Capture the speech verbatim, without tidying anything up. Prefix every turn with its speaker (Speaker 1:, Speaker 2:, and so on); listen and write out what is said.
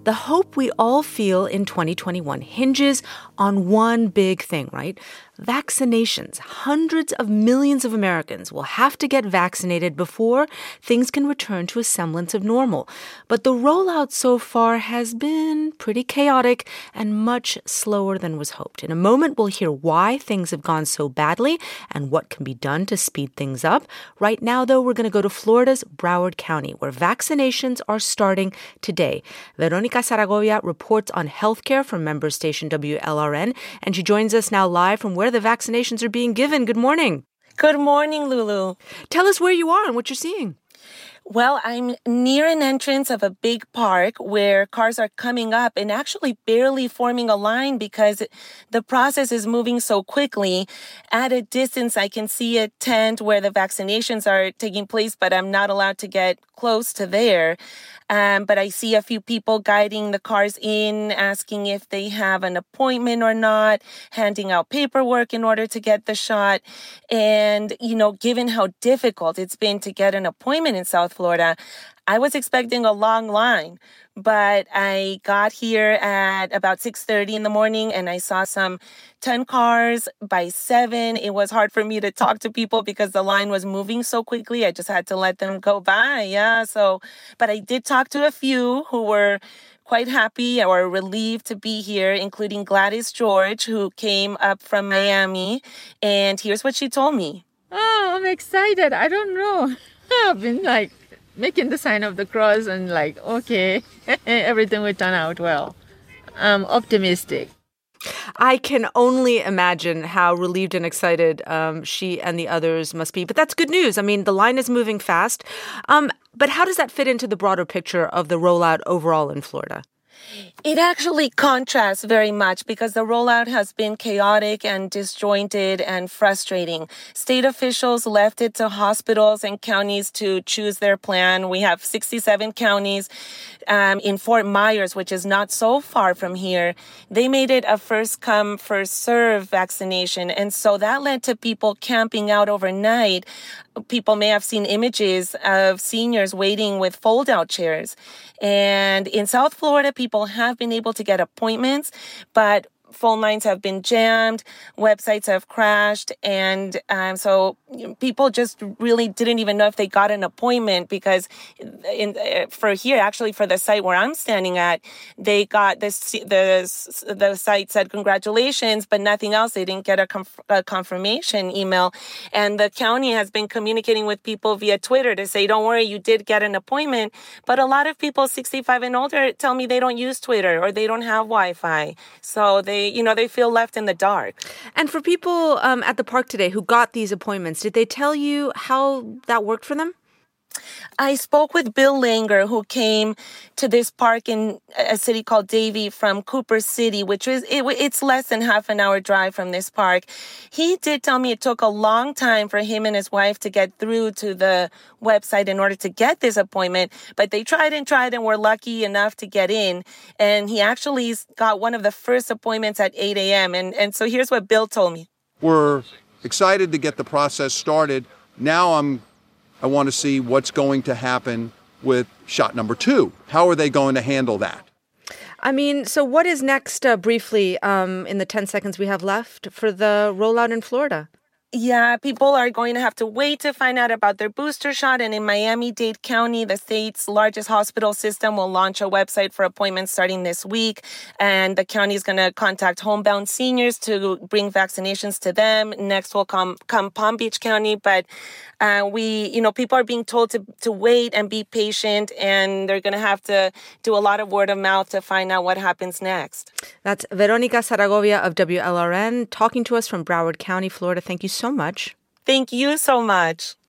Speaker 1: The hope we all feel in twenty twenty-one hinges on one big thing, right? Vaccinations. Hundreds of millions of Americans will have to get vaccinated before things can return to a semblance of normal. But the rollout so far has been pretty chaotic and much slower than was hoped. In a moment, we'll hear why things have gone so badly and what can be done to speed things up. Right now, though, we're going to go to Florida's Broward County, where vaccinations are starting today. Veronica Zaragovia reports on healthcare from member station W L R N, and she joins us now live from where the vaccinations are being given. Good morning.
Speaker 2: Good morning, Lulu.
Speaker 1: Tell us where you are and what you're seeing.
Speaker 2: Well, I'm near an entrance of a big park where cars are coming up and actually barely forming a line because the process is moving so quickly. At a distance, I can see a tent where the vaccinations are taking place, but I'm not allowed to get close to there. Um, but I see a few people guiding the cars in, asking if they have an appointment or not, handing out paperwork in order to get the shot. And, you know, given how difficult it's been to get an appointment in South Florida, I was expecting a long line, but I got here at about six thirty in the morning and I saw some ten cars. By seven, it was hard for me to talk to people because the line was moving so quickly. I just had to let them go by. Yeah. So, but I did talk to a few who were quite happy or relieved to be here, including Gladys George, who came up from Miami. And here's what she told me.
Speaker 3: Oh, I'm excited. I don't know. I've been like making the sign of the cross and like, okay, everything will turn out well. I'm optimistic.
Speaker 1: I can only imagine how relieved and excited um, she and the others must be. But that's good news. I mean, the line is moving fast. Um, but how does that fit into the broader picture of the rollout overall in Florida?
Speaker 2: It actually contrasts very much because the rollout has been chaotic and disjointed and frustrating. State officials left it to hospitals and counties to choose their plan. We have sixty-seven counties um, in Fort Myers, which is not so far from here. They made it a first come, first serve vaccination. And so that led to people camping out overnight. People may have seen images of seniors waiting with fold-out chairs. And in South Florida, people have been able to get appointments, but phone lines have been jammed, websites have crashed, and um, so people just really didn't even know if they got an appointment because in, for here, actually for the site where I'm standing at, they got this, the, the site said congratulations, but nothing else. They didn't get a, conf- a confirmation email. And the county has been communicating with people via Twitter to say, don't worry, you did get an appointment. But a lot of people sixty-five and older tell me they don't use Twitter or they don't have Wi-Fi. So they you know, they feel left in the dark.
Speaker 1: And for people um, at the park today who got these appointments, did they tell you how that worked for them?
Speaker 2: I spoke with Bill Langer, who came to this park in a city called Davie from Cooper City, which is it, it's less than half an hour drive from this park. He did tell me it took a long time for him and his wife to get through to the website in order to get this appointment, but they tried and tried and were lucky enough to get in. And he actually got one of the first appointments at eight a.m. And, and so here's what Bill told me.
Speaker 4: We're excited to get the process started. Now I'm I want to see what's going to happen with shot number two. How are they going to handle that?
Speaker 1: I mean, so what is next, uh, briefly, um, in the ten seconds we have left for the rollout in Florida?
Speaker 2: Yeah, people are going to have to wait to find out about their booster shot. And in Miami-Dade County, the state's largest hospital system will launch a website for appointments starting this week. And the county is going to contact homebound seniors to bring vaccinations to them. Next will come, come Palm Beach County. But uh, we, you know, people are being told to, to wait and be patient. And they're going to have to do a lot of word of mouth to find out what happens next.
Speaker 1: That's Veronica Zaragovia of W L R N talking to us from Broward County, Florida. Thank you so much.
Speaker 2: Thank you so much.